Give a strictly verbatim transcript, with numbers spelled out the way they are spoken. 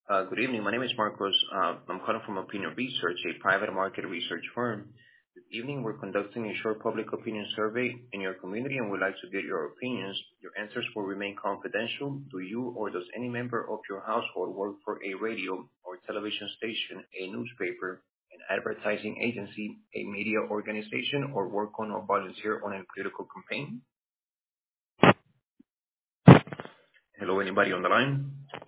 Uh, good evening. My name is Marcos. Uh, I'm calling from Opinion Research, a private market research firm. This evening, we're conducting a short public opinion survey in your community and would like to get your opinions. Your answers will remain confidential. Do you or does any member of your household work for a radio or television station, a newspaper, an advertising agency, a media organization, or work on or volunteer on a political campaign? Hello, anybody on the line?